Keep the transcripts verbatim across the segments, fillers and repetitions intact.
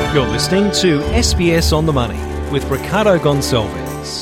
You're listening to S B S On The Money with Ricardo Gonçalves.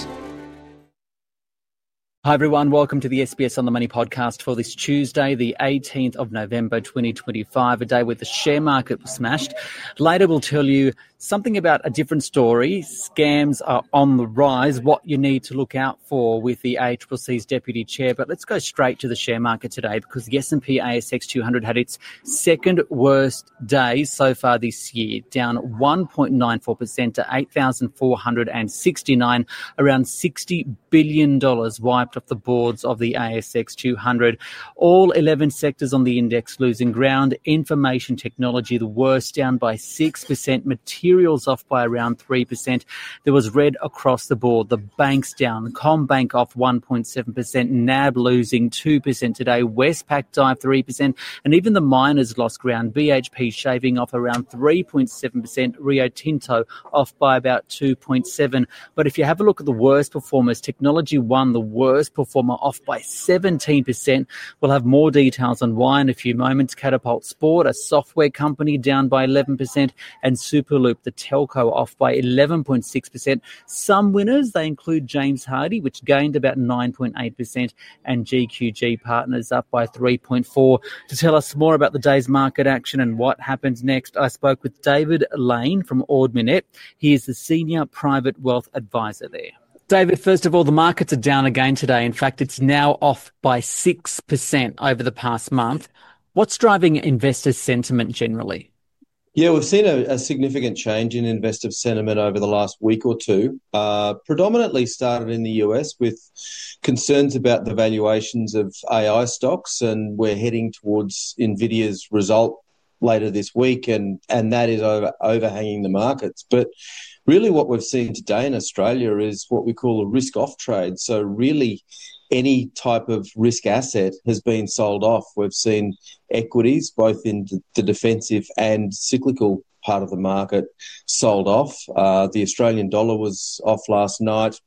Hi everyone, welcome to the S B S On The Money podcast for this Tuesday, the eighteenth of November twenty twenty-five, a day where the share market was smashed. Later we'll tell you something about a different story. Scams are on the rise, what you need to look out for with the A C C C's Deputy Chair. But let's go straight to the share market today because the S and P A S X two hundred had its second worst day so far this year, down one point nine four percent to eight thousand four hundred sixty-nine, around sixty billion dollars wiped off the boards of the A S X two hundred. All eleven sectors on the index losing ground. Information technology, the worst, down by six percent. Materials off by around three percent. There was red across the board. The banks down. CommBank off one point seven percent. N A B losing two percent today. Westpac dive three percent. And even the miners lost ground. B H P shaving off around three point seven percent. Rio Tinto off by about two point seven percent. But if you have a look at the worst performers, Technology One, the worst performer, off by seventeen percent. We'll have more details on why in a few moments. Catapult Sport, a software company, down by eleven percent. And Superloop, the telco, off by eleven point six percent. Some winners, they include James Hardie, which gained about nine point eight percent, and G Q G Partners up by three point four percent. To tell us more about the day's market action and what happens next, I spoke with David Lane from Ord Minnett. He is the Senior Private Wealth Advisor there. David, first of all, the markets are down again today. In fact, it's now off by six percent over the past month. What's driving investor sentiment generally? Yeah, we've seen a, a significant change in investor sentiment over the last week or two. Uh, predominantly started in the U S with concerns about the valuations of A I stocks, and we're heading towards NVIDIA's result later this week, and, and that is over, overhanging the markets. But really what we've seen today in Australia is what we call a risk-off trade. So really any type of risk asset has been sold off. We've seen equities, both in the defensive and cyclical part of the market, sold off. Uh, the Australian dollar was off last night.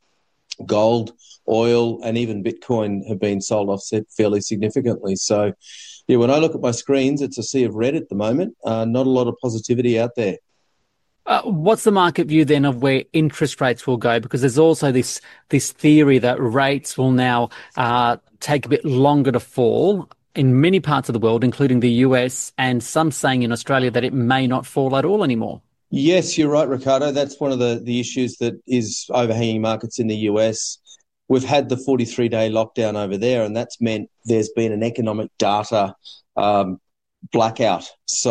Gold, oil, and even Bitcoin have been sold off fairly significantly. So, yeah, when I look at my screens, it's a sea of red at the moment. Uh, not a lot of positivity out there. Uh, what's the market view then of where interest rates will go? Because there's also this this theory that rates will now uh, take a bit longer to fall in many parts of the world, including the U S, and some saying in Australia that it may not fall at all anymore. Yes, you're right, Ricardo. That's one of the, the issues that is overhanging markets in the U S. We've had the forty-three day lockdown over there, and that's meant there's been an economic data um, blackout.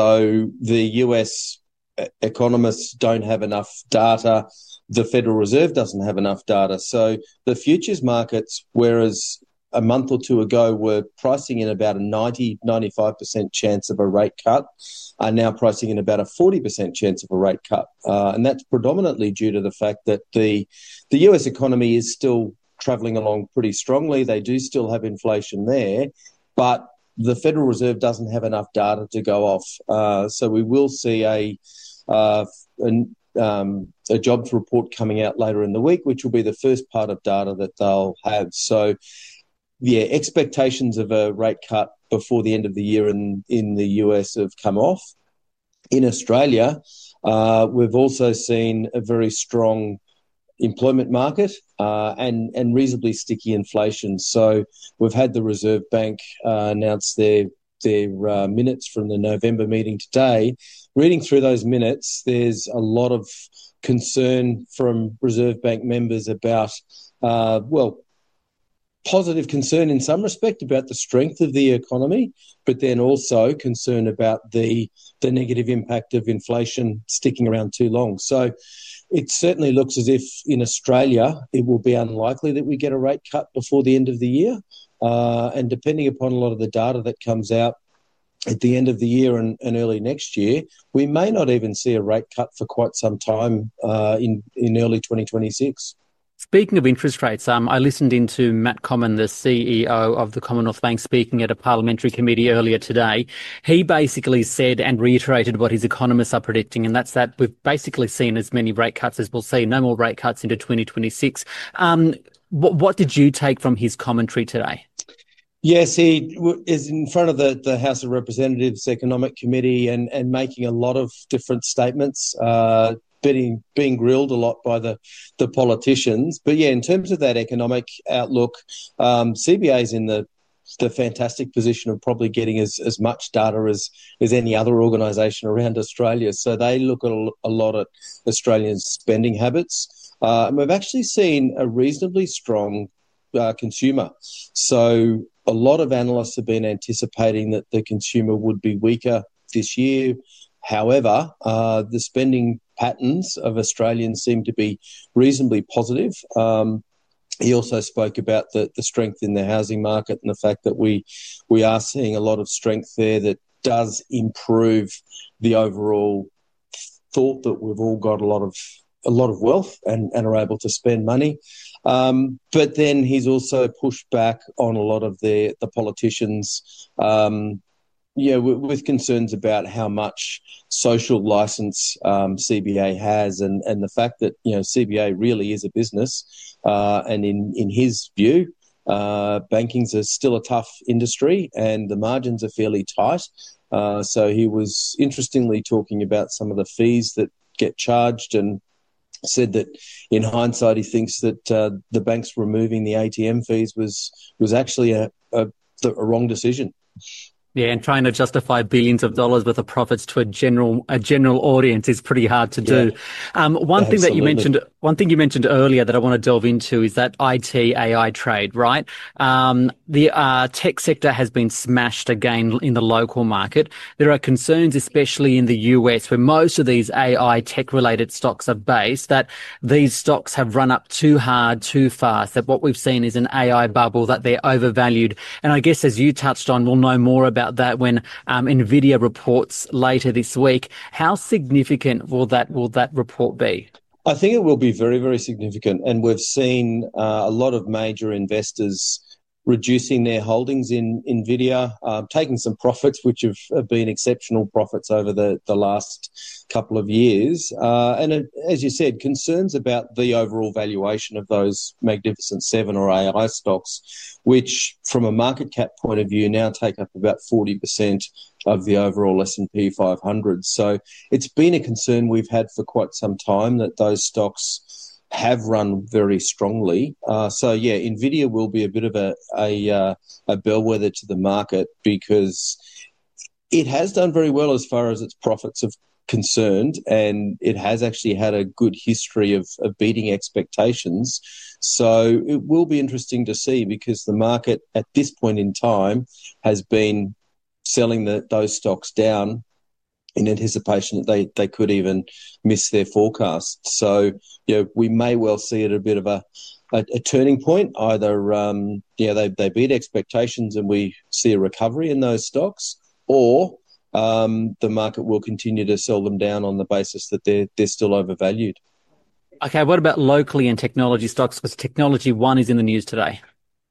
So the U S economists don't have enough data. The Federal Reserve doesn't have enough data. So the futures markets, whereas a month or two ago were pricing in about a ninety, ninety-five percent chance of a rate cut, are now pricing in about a forty percent chance of a rate cut. Uh, and that's predominantly due to the fact that the, the U S economy is still travelling along pretty strongly. They do still have inflation there, but the Federal Reserve doesn't have enough data to go off. Uh, so we will see a Uh, an, um, a jobs report coming out later in the week, which will be the first part of data that they'll have. So, yeah, expectations of a rate cut before the end of the year in, in the U S have come off. In Australia, uh, we've also seen a very strong employment market uh, and, and reasonably sticky inflation. So we've had the Reserve Bank uh, announce their their uh, minutes from the November meeting today. Reading through those minutes, there's a lot of concern from Reserve Bank members about, uh, well, positive concern in some respect about the strength of the economy, but then also concern about the the negative impact of inflation sticking around too long. So it certainly looks as if in Australia it will be unlikely that we get a rate cut before the end of the year. Uh, and depending upon a lot of the data that comes out at the end of the year and, and early next year, we may not even see a rate cut for quite some time uh, in, in early twenty twenty-six. Speaking of interest rates, um, I listened into Matt Comyn, the C E O of the Commonwealth Bank, speaking at a parliamentary committee earlier today. He basically said and reiterated what his economists are predicting, and that's that we've basically seen as many rate cuts as we'll see, no more rate cuts into twenty twenty-six. Um, what, what did you take from his commentary today? Yes, he w- is in front of the, the House of Representatives Economic Committee and, and making a lot of different statements, uh, being, being grilled a lot by the, the politicians. But yeah, in terms of that economic outlook, um, C B A is in the the fantastic position of probably getting as, as much data as, as any other organisation around Australia. So they look at a, a lot at Australian spending habits. Uh, and we've actually seen a reasonably strong uh, consumer. So a lot of analysts have been anticipating that the consumer would be weaker this year. However, uh, the spending patterns of Australians seem to be reasonably positive. Um, he also spoke about the, the strength in the housing market and the fact that we we are seeing a lot of strength there that does improve the overall thought that we've all got a lot of a lot of wealth and, and are able to spend money. Um, but then he's also pushed back on a lot of the, the politicians, um, yeah, with, with concerns about how much social license um, C B A has and, and the fact that, you know, C B A really is a business. Uh, and in, in his view, uh, banking's a still a tough industry and the margins are fairly tight. Uh, so he was interestingly talking about some of the fees that get charged and said that in hindsight he thinks that uh, the banks removing the A T M fees was was actually a, a, a wrong decision. Yeah, and trying to justify billions of dollars worth of profits to a general a general audience is pretty hard to do. Yeah. Um, one Absolutely. thing that you mentioned, one thing you mentioned earlier that I want to delve into is that I T A I trade, right? Um, the uh, tech sector has been smashed again in the local market. There are concerns, especially in the U S, where most of these A I tech-related stocks are based, that these stocks have run up too hard, too fast. That what we've seen is an A I bubble, that they're overvalued. And I guess, as you touched on, we'll know more about about that when um, Nvidia reports later this week. How significant will that will that report be? I think it will be very, very significant. And we've seen uh, a lot of major investors reducing their holdings in Nvidia, uh, taking some profits, which have, have been exceptional profits over the, the last couple of years. Uh, and it, as you said, concerns about the overall valuation of those Magnificent Seven or A I stocks, which from a market cap point of view now take up about forty percent of the overall S and P five hundred. So it's been a concern we've had for quite some time that those stocks have run very strongly. Uh, so, yeah, Nvidia will be a bit of a, a, uh, a bellwether to the market because it has done very well as far as its profits are concerned, and it has actually had a good history of, of beating expectations. So it will be interesting to see because the market at this point in time has been selling the, those stocks down in anticipation that they, they could even miss their forecast. So, you know, we may well see it a bit of a, a, a turning point. Either, um, yeah, they, they beat expectations and we see a recovery in those stocks, or um, the market will continue to sell them down on the basis that they're, they're still overvalued. Okay, what about locally and technology stocks? Because Technology One is in the news today.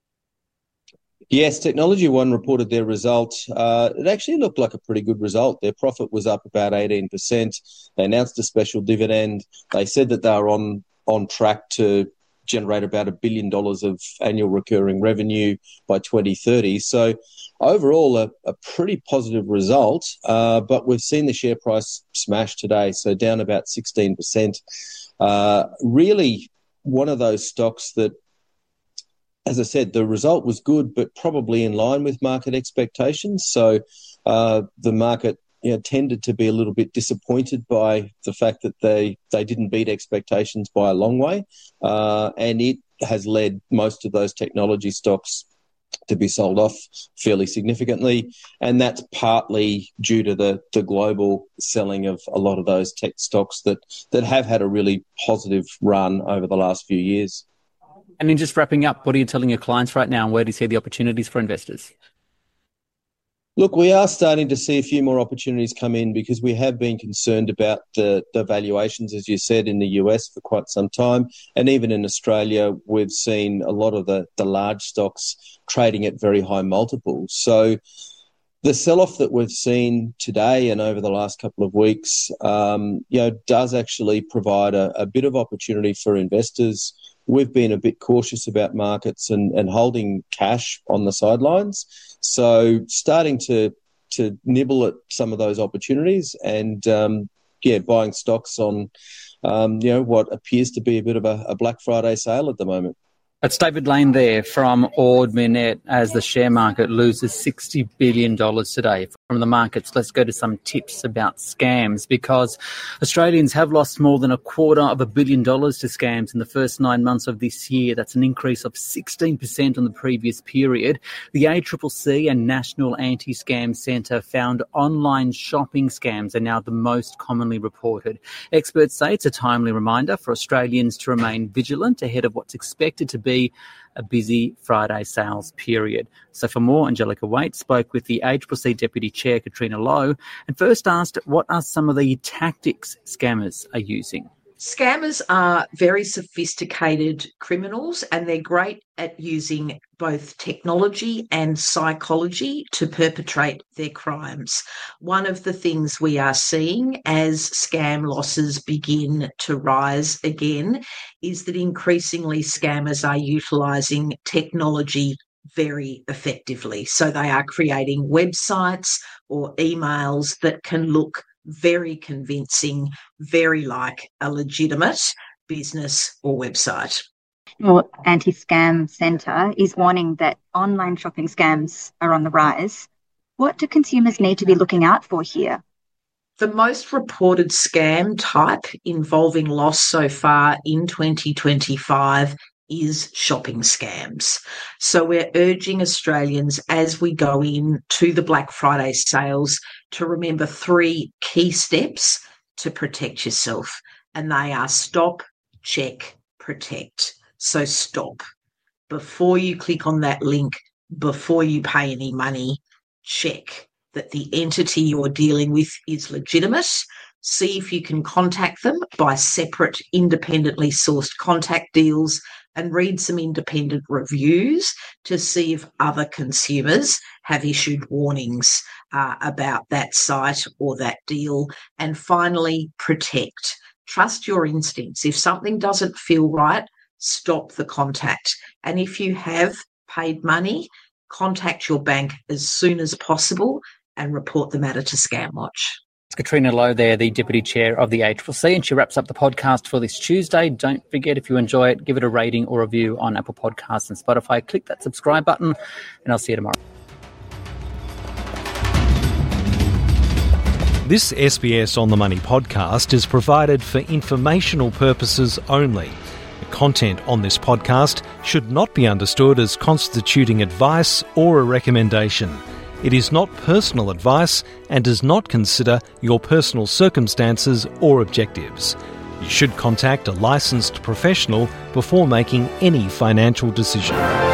Yes, Technology One reported their result. Uh, it actually looked like a pretty good result. Their profit was up about eighteen percent. They announced a special dividend. They said that they were on, on track to generate about a billion dollars of annual recurring revenue by twenty thirty. So overall, a, a pretty positive result, uh, but we've seen the share price smash today, so down about sixteen percent. Uh, really one of those stocks that, as I said, the result was good, but probably in line with market expectations. So uh, the market, you know, tended to be a little bit disappointed by the fact that they, they didn't beat expectations by a long way. Uh, and it has led most of those technology stocks to be sold off fairly significantly. And that's partly due to the, the global selling of a lot of those tech stocks that, that have had a really positive run over the last few years. And in just wrapping up, what are you telling your clients right now, and where do you see the opportunities for investors? Look, we are starting to see a few more opportunities come in because we have been concerned about the, the valuations, as you said, in the U S for quite some time. And even in Australia, we've seen a lot of the, the large stocks trading at very high multiples. So the sell-off that we've seen today and over the last couple of weeks, um, you know, does actually provide a, a bit of opportunity for investors. we've been a bit cautious about markets and, and holding cash on the sidelines. So starting to to nibble at some of those opportunities and, um, yeah, buying stocks on, um, you know, what appears to be a bit of a, a Black Friday sale at the moment. It's David Lane there from Ord Minnett as the share market loses sixty billion dollars today. From the markets, let's go to some tips about scams, because Australians have lost more than a quarter of a billion dollars to scams in the first nine months of this year. That's an increase of sixteen percent on the previous period. The A C C C and National Anti-Scam Centre found online shopping scams are now the most commonly reported. Experts say it's a timely reminder for Australians to remain vigilant ahead of what's expected to be be a busy Friday sales period. So for more, Angelica Waite spoke with the A C C C Deputy Chair, Katrina Lowe, and first asked what are some of the tactics scammers are using. Scammers are very sophisticated criminals, and they're great at using both technology and psychology to perpetrate their crimes. One of the things we are seeing as scam losses begin to rise again is that increasingly scammers are utilising technology very effectively. So they are creating websites or emails that can look very convincing, very like a legitimate business or website. Well, Anti-Scam Centre is warning that online shopping scams are on the rise. What do consumers need to be looking out for here? The most reported scam type involving loss so far in twenty twenty-five is shopping scams. So we're urging Australians as we go in to the Black Friday sales to remember three key steps to protect yourself. And they are stop, check, protect. So stop. Before you click on that link, before you pay any money, check that the entity you're dealing with is legitimate. See if you can contact them by separate, independently sourced contact deals, and read some independent reviews to see if other consumers have issued warnings uh, about that site or that deal. And finally, protect. Trust your instincts. If something doesn't feel right, stop the contact. And if you have paid money, contact your bank as soon as possible and report the matter to ScamWatch. It's Katrina Lowe there, the Deputy Chair of the A C C C, and she wraps up the podcast for this Tuesday. Don't forget, if you enjoy it, give it a rating or review on Apple Podcasts and Spotify. Click that subscribe button, and I'll see you tomorrow. This S B S On The Money podcast is provided for informational purposes only. The content on this podcast should not be understood as constituting advice or a recommendation. It is not personal advice and does not consider your personal circumstances or objectives. You should contact a licensed professional before making any financial decision.